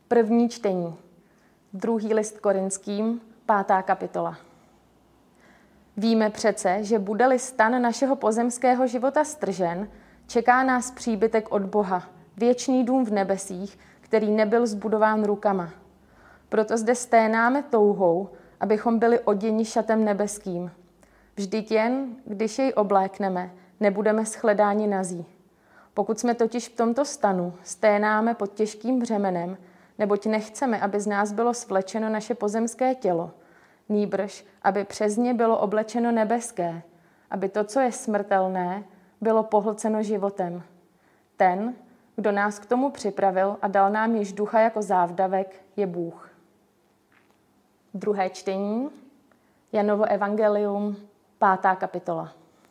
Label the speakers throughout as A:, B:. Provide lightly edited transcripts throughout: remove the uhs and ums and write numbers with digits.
A: První čtení. 2. list Korinským, 5. kapitola. Víme přece, že bude-li stan našeho pozemského života stržen, čeká nás příbytek od Boha, věčný dům v nebesích, který nebyl zbudován rukama. Proto zde sténáme touhou, abychom byli oděni šatem nebeským. Vždyť jen, když jej oblékneme, nebudeme shledáni nazí. Pokud jsme totiž v tomto stanu, sténáme pod těžkým břemenem, neboť nechceme, aby z nás bylo svlečeno naše pozemské tělo, nýbrž, aby přes ně bylo oblečeno nebeské, aby to, co je smrtelné, bylo pohlceno životem. Ten, kdo nás k tomu připravil a dal nám již ducha jako závdavek, je Bůh. Druhé čtení, Janovo evangelium, 5. kapitola.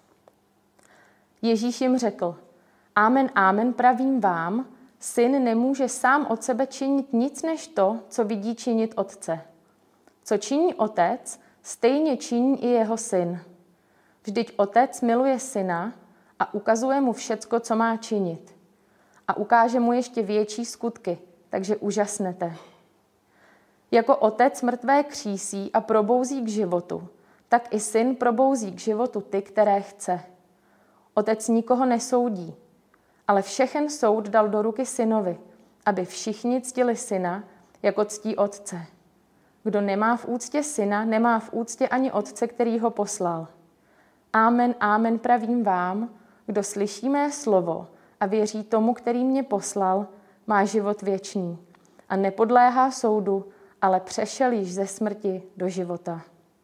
A: Ježíš jim řekl: Amen, amen, pravím vám, syn nemůže sám od sebe činit nic než to, co vidí činit otce. Co činí otec, stejně činí i jeho syn. Vždyť otec miluje syna a ukazuje mu všecko, co má činit. A ukáže mu ještě větší skutky, takže úžasnete. Jako otec mrtvé křísí a probouzí k životu, tak i syn probouzí k životu ty, které chce. Otec nikoho nesoudí, ale všechen soud dal do ruky synovi, aby všichni ctili syna, jako ctí otce. Kdo nemá v úctě syna, nemá v úctě ani otce, který ho poslal. Amen, amen, pravím vám, kdo slyší mé slovo a věří tomu, který mě poslal, má život věčný a nepodléhá soudu, ale přešel již ze smrti do života.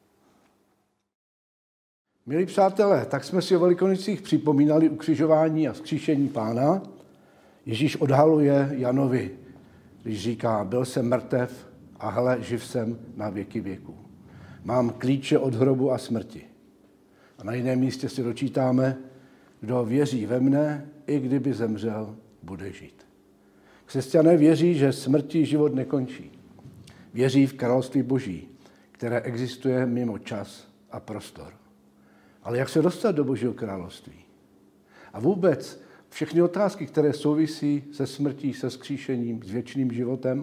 B: Milí přátelé, tak jsme si o Velikonicích připomínali ukřižování a vzkříšení Pána. Ježíš odhaluje Janovi, když říká: byl jsem mrtev a hle, živ jsem na věky věků. Mám klíče od hrobu a smrti. A na jiném místě si dočítáme: kdo věří ve mne, i kdyby zemřel, bude žít. Křesťané věří, že smrtí život nekončí. Věří v království Boží, které existuje mimo čas a prostor. Ale jak se dostat do Božího království? A vůbec všechny otázky, které souvisí se smrtí, se vzkříšením, s věčným životem.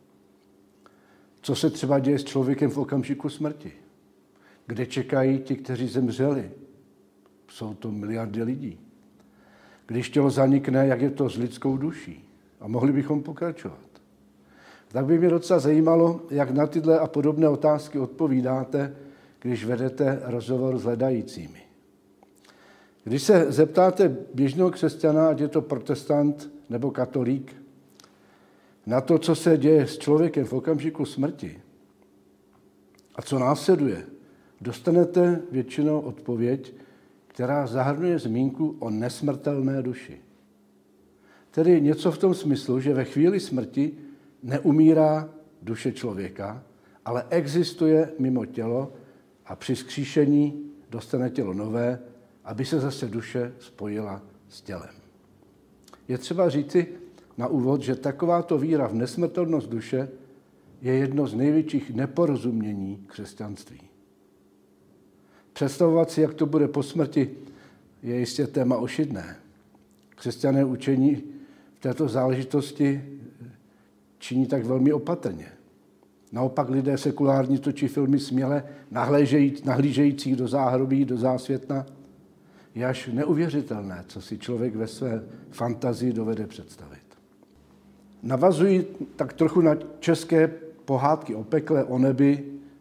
B: Co se třeba děje s člověkem v okamžiku smrti? Kde čekají ti, kteří zemřeli? Jsou to miliardy lidí. Když tělo zanikne, jak je to s lidskou duší? A mohli bychom pokračovat. Tak by mě docela zajímalo, jak na tyhle a podobné otázky odpovídáte, když vedete rozhovor s hledajícími. Když se zeptáte běžného křesťana, ať je to protestant nebo katolík, na to, co se děje s člověkem v okamžiku smrti a co následuje, dostanete většinou odpověď, která zahrnuje zmínku o nesmrtelné duši. Tedy něco v tom smyslu, že ve chvíli smrti neumírá duše člověka, ale existuje mimo tělo a při vzkříšení dostane tělo nové, aby se zase duše spojila s tělem. Je třeba říci na úvod, že takováto víra v nesmrtelnost duše je jedno z největších neporozumění křesťanství. Představovat si, jak to bude po smrti, je jistě téma ošidné. Křesťané učení v této záležitosti činí tak velmi opatrně. Naopak lidé sekulární točí filmy směle nahlížejících do záhrobí, do zásvětna. Je až neuvěřitelné, co si člověk ve své fantazii dovede představit. Navazují tak trochu na české pohádky o pekle, o nebi,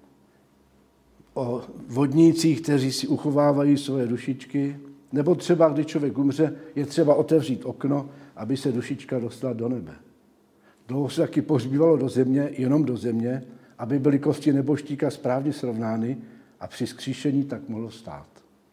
B: o vodnících, kteří si uchovávají svoje dušičky, nebo třeba, když člověk umře, je třeba otevřít okno, aby se dušička dostala do nebe. Dlouho se taky pohřbívalo do země, jenom do země, aby byly kosti nebožtíka správně srovnány a při vzkříšení tak mohlo stát.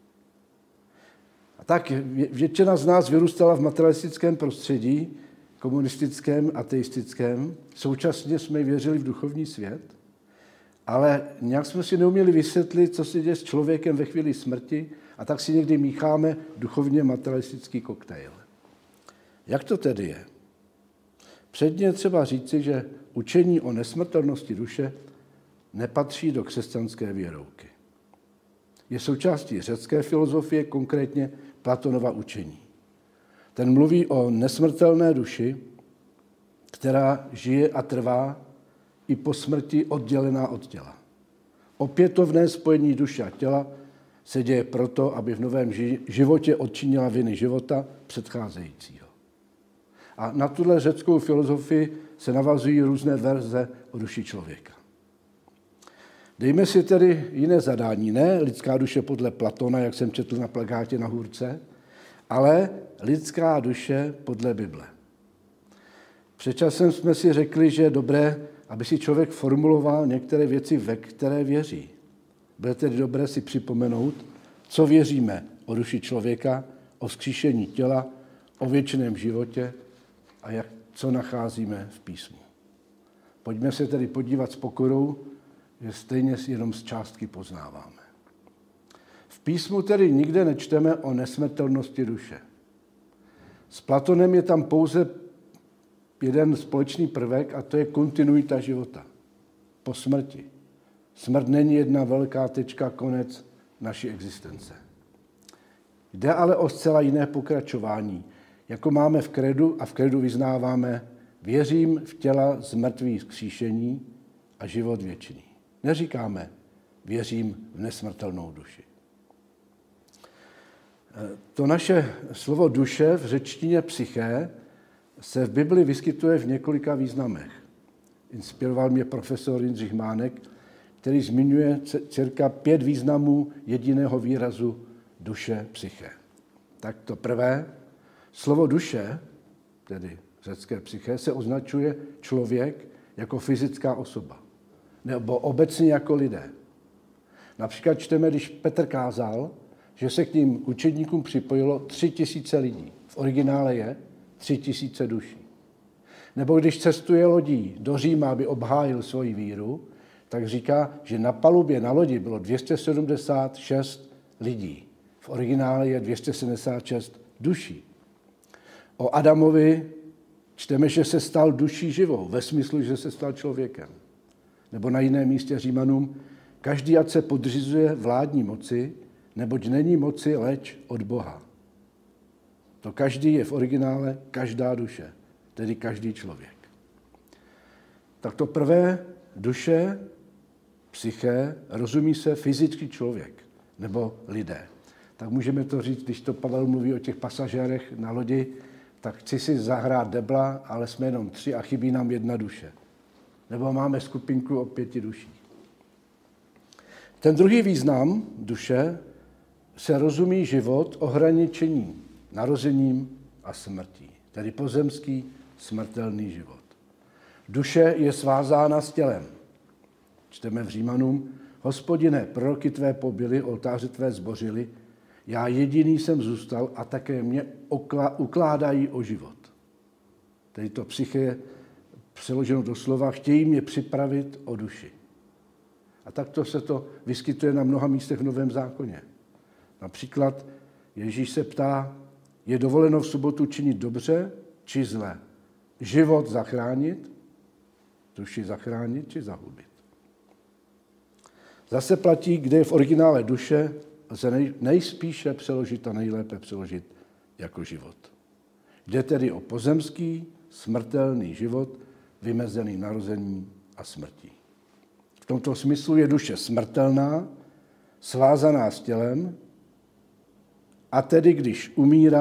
B: A tak většina z nás vyrůstala v materialistickém prostředí, komunistickém, ateistickém. Současně jsme věřili v duchovní svět, ale nějak jsme si neuměli vysvětlit, co se děje s člověkem ve chvíli smrti, a tak si někdy mícháme duchovně materialistický koktejl. Jak to tedy je? Předně je třeba říci, že učení o nesmrtelnosti duše nepatří do křesťanské věrouky. Je součástí řecké filozofie, konkrétně Platonova učení. Ten mluví o nesmrtelné duši, která žije a trvá i po smrti oddělená od těla. Opětovné spojení duše a těla se děje proto, aby v novém životě odčinila viny života předcházejícího. A na tuhle řeckou filozofii se navazují různé verze o duši člověka. Dejme si tedy jiné zadání, ne lidská duše podle Platona, jak jsem četl na plakátě na hůrce, ale lidská duše podle Bible. Před časem jsme si řekli, že je dobré, aby si člověk formuloval některé věci, ve které věří. Bude tedy dobré si připomenout, co věříme o duši člověka, o vzkříšení těla, o věčném životě a co nacházíme v písmu. Pojďme se tedy podívat s pokorou, že stejně jenom z částky poznáváme. V písmu tedy nikde nečteme o nesmrtelnosti duše. S Platonem je tam pouze jeden společný prvek a to je kontinuita života po smrti. Smrt není jedna velká tečka, konec naší existence. Jde ale o zcela jiné pokračování, jako máme v kredu a v kredu vyznáváme věřím v těla z mrtvých vzkříšení a život věčný. Neříkáme věřím v nesmrtelnou duši. To naše slovo duše v řečtině psyché se v Bibli vyskytuje v několika významech. Inspiroval mě profesor Jindřich Mánek, který zmiňuje cirka 5 významů jediného výrazu duše, psyché. Tak to prvé, slovo duše, tedy řecké psyché, se označuje člověk jako fyzická osoba, nebo obecně jako lidé. Například čteme, když Petr kázal, že se k ním učedníkům připojilo 3000 lidí. V originále je 3000 duší. Nebo když cestuje lodí do Říma, aby obhájil svoji víru, tak říká, že na palubě na lodi bylo 276 lidí. V originále je 276 duší. O Adamovi čteme, že se stal duší živou, ve smyslu, že se stal člověkem. Nebo na jiném místě Římanům, každý ať se podřizuje vládní moci, neboť není moci leč od Boha. To každý je v originále každá duše, tedy každý člověk. Tak to prvé duše, psyché, rozumí se fyzický člověk, nebo lidé. Tak můžeme to říct, když to Pavel mluví o těch pasažérech na lodi, tak chci si zahrát debla, ale jsme jenom 3 a chybí nám 1 duše. Nebo máme skupinku o 5 duších. Ten druhý význam duše se rozumí život ohraničení narozením a smrtí, tedy pozemský smrtelný život. Duše je svázána s tělem. Čteme v Římanům, Hospodine, proroky tvé pobyly, oltáře tvé zbořili, já jediný jsem zůstal a také mě ukládají o život. Tedy to psyché je přeloženo do slova, chtějí mě připravit o duši. A takto se to vyskytuje na mnoha místech v Novém zákoně. Například Ježíš se ptá, je dovoleno v sobotu činit dobře či zlé? Život zachránit, duši zachránit či zahubit? Zase platí, kde je v originále duše, lze nejspíše přeložit a nejlépe přeložit jako život. Jde tedy o pozemský, smrtelný život, vymezený narozením a smrtí. V tomto smyslu je duše smrtelná, svázaná s tělem, a tedy když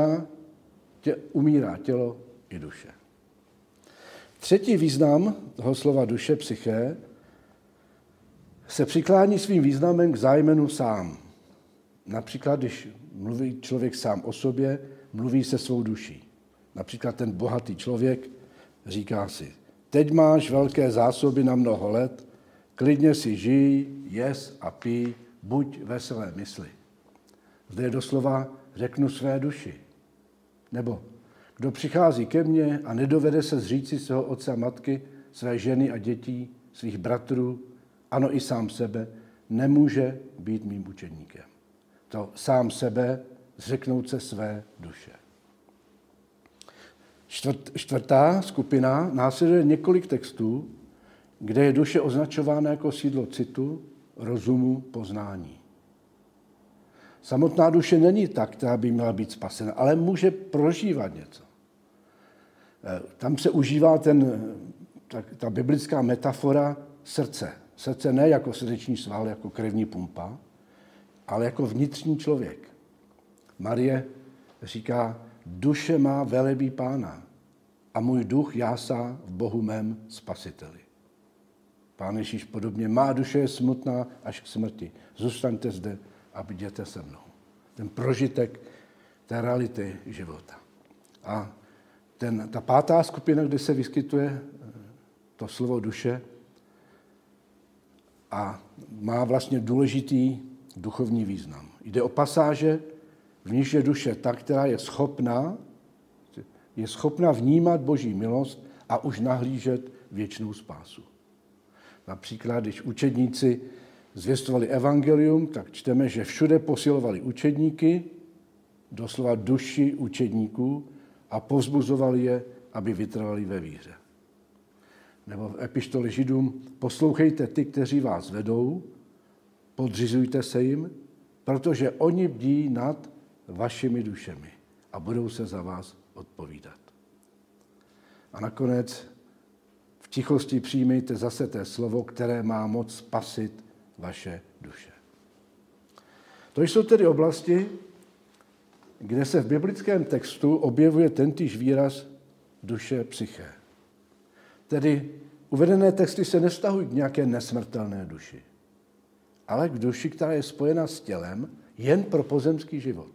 B: umírá tělo i duše. Třetí význam toho slova duše, psyché, se přiklání svým významem k zájmenu sám. Například, když mluví člověk sám o sobě, mluví se svou duší. Například ten bohatý člověk říká si, teď máš velké zásoby na mnoho let, klidně si žij, jes a pij, buď veselé mysli. Zde je doslova řeknu své duši. Nebo kdo přichází ke mně a nedovede se zříci svého otce a matky, své ženy a dětí, svých bratrů, ano i sám sebe, nemůže být mým učeníkem. To sám sebe, zřeknout se své duše. Čtvrtá skupina následuje několik textů, kde je duše označována jako sídlo citu, rozumu, poznání. Samotná duše není ta, která by měla být spasena, ale může prožívat něco. Tam se užívá ta biblická metafora srdce. Srdce ne jako srdeční sval, jako krevní pumpa, ale jako vnitřní člověk. Marie říká, duše má velebí Pána a můj duch jásá v Bohu mém spasiteli. Pán Ježíš podobně, má duše je smutná až k smrti. Zůstaňte zde a bděte se mnou. Ten prožitek té reality života. A ta pátá skupina, kde se vyskytuje to slovo duše a má vlastně důležitý duchovní význam. Jde o pasáže, v níž je duše ta, která je schopna vnímat Boží milost a už nahlížet věčnou spásu. Například, když učedníci zvěstovali evangelium, tak čteme, že všude posilovali učedníky, doslova duši učedníků, a povzbuzovali je, aby vytrvali ve víře. Nebo v epištole Židům, poslouchejte ty, kteří vás vedou, podřizujte se jim, protože oni bdí nad vašimi dušemi a budou se za vás odpovídat. A nakonec v tichosti přijmejte zase té slovo, které má moc spasit vaše duše. To jsou tedy oblasti, kde se v biblickém textu objevuje tentýž výraz duše psyché. Tedy uvedené texty se nevztahují k nějaké nesmrtelné duši, ale k duši, která je spojena s tělem jen pro pozemský život.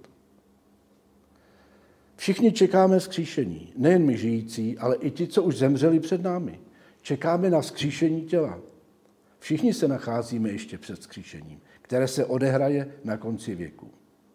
B: Všichni čekáme vzkříšení, nejen my žijící, ale i ti, co už zemřeli před námi. Čekáme na vzkříšení těla. Všichni se nacházíme ještě před vzkříšením, které se odehraje na konci věku.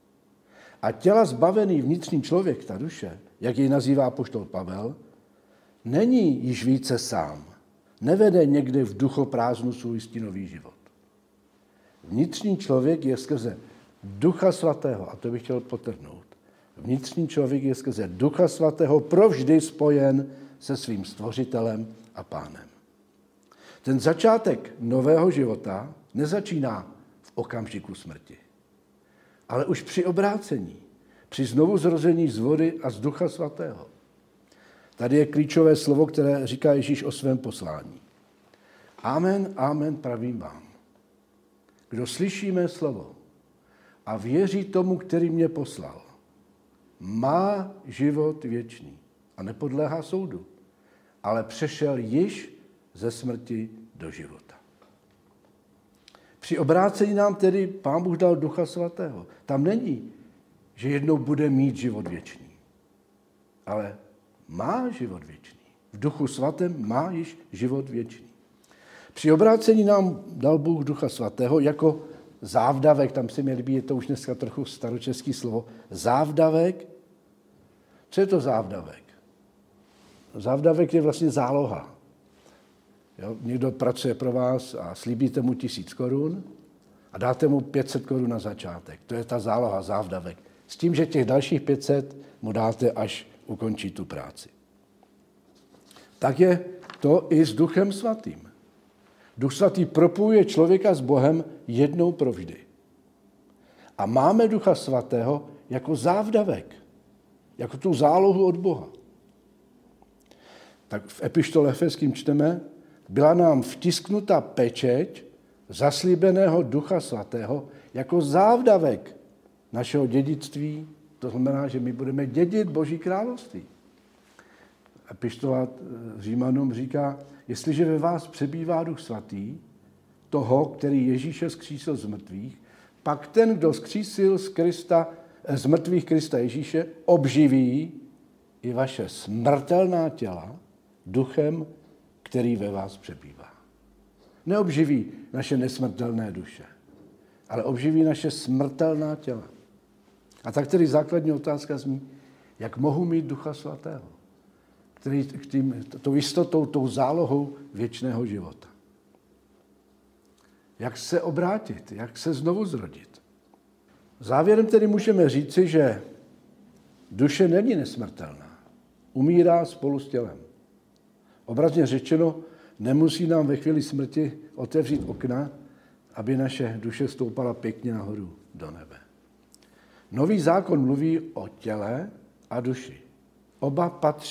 B: A těla zbavený vnitřní člověk, ta duše, jak jej nazývá apoštol Pavel, není již více sám. Nevede někde v duchoprázdnu svůj stínový život. Vnitřní člověk je skrze Ducha Svatého, a to bych chtěl podtrhnout, vnitřní člověk je skrze Ducha Svatého provždy spojen se svým Stvořitelem a Pánem. Ten začátek nového života nezačíná v okamžiku smrti, ale už při obrácení, při znovuzrození z vody a z Ducha Svatého. Tady je klíčové slovo, které říká Ježíš o svém poslání. Amen, amen, pravím vám. Kdo slyší mé slovo a věří tomu, který mě poslal, má život věčný a nepodléhá soudu, ale přešel již ze smrti do života. Při obrácení nám tedy Pán Bůh dal Ducha Svatého. Tam není, že jednou bude mít život věčný, ale má život věčný. V Duchu Svatém má již život věčný. Při obrácení nám dal Bůh Ducha Svatého jako závdavek, tam se mi líbí, je to už dneska trochu staročeský slovo, závdavek. Co je to závdavek? Závdavek je vlastně záloha. Jo? Někdo pracuje pro vás a slíbíte mu 1000 korun a dáte mu 500 korun na začátek. To je ta záloha, závdavek. S tím, že těch dalších 500 mu dáte, až ukončí tu práci. Tak je to i s Duchem Svatým. Duch Svatý propojuje člověka s Bohem jednou provždy. A máme Ducha Svatého jako závdavek, jako tu zálohu od Boha. Tak v epištole Efeským čteme, byla nám vtisknuta pečeť zaslíbeného Ducha Svatého jako závdavek našeho dědictví. To znamená, že my budeme dědit Boží království. Epištola Římanům říká, jestliže ve vás přebývá Duch Svatý, toho, který Ježíše vzkřísil z mrtvých, pak ten, kdo vzkřísil z mrtvých Krista Ježíše, obživí i vaše smrtelná těla duchem, který ve vás přebývá. Neobživí naše nesmrtelné duše, ale obživí naše smrtelná těla. A tak tedy základní otázka zní, jak mohu mít Ducha Svatého, který tou jistotou, tou zálohou věčného života. Jak se obrátit, jak se znovu zrodit. Závěrem tedy můžeme říci, že duše není nesmrtelná. Umírá spolu s tělem. Obrazně řečeno, nemusí nám ve chvíli smrti otevřít okna, aby naše duše stoupala pěkně nahoru do nebe. Nový zákon mluví o těle a duši. Oba patří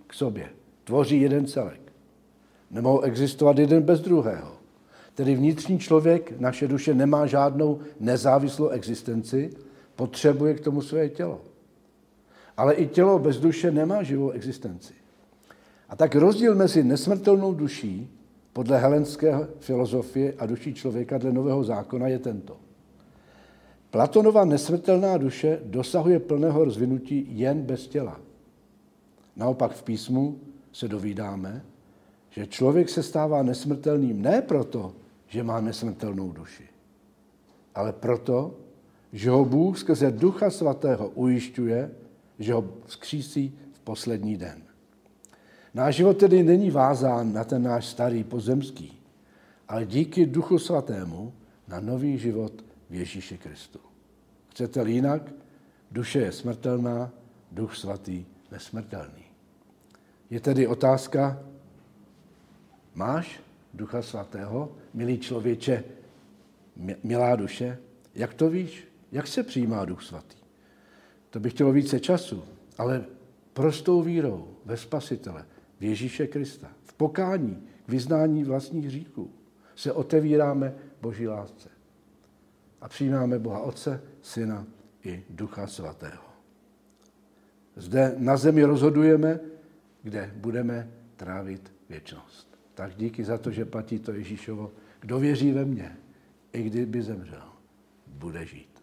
B: k sobě. Tvoří jeden celek. Nemohou existovat jeden bez druhého. Tedy vnitřní člověk, naše duše, nemá žádnou nezávislou existenci, potřebuje k tomu své tělo. Ale i tělo bez duše nemá živou existenci. A tak rozdíl mezi nesmrtelnou duší podle helenské filozofie a duší člověka dle Nového zákona je tento. Platonova nesmrtelná duše dosahuje plného rozvinutí jen bez těla. Naopak v písmu se dovídáme, že člověk se stává nesmrtelným ne proto, že má nesmrtelnou duši, ale proto, že ho Bůh skrze Ducha Svatého ujišťuje, že ho vzkřísí v poslední den. Náš život tedy není vázán na ten náš starý pozemský, ale díky Duchu Svatému na nový život v Ježíši Kristu. Chcete-li jinak, duše je smrtelná, Duch Svatý nesmrtelný. Je tedy otázka, máš Ducha Svatého, milý člověče, milá duše? Jak to víš? Jak se přijímá Duch Svatý? To by chtělo více času, ale prostou vírou ve Spasitele, v Ježíše Krista, v pokání, k vyznání vlastních hříchů se otevíráme Boží lásce. A přijímáme Boha Otce, Syna i Ducha Svatého. Zde na zemi rozhodujeme, kde budeme trávit věčnost. Tak díky za to, že platí to Ježíšovo. Kdo věří ve mě, i kdyby zemřel, bude žít.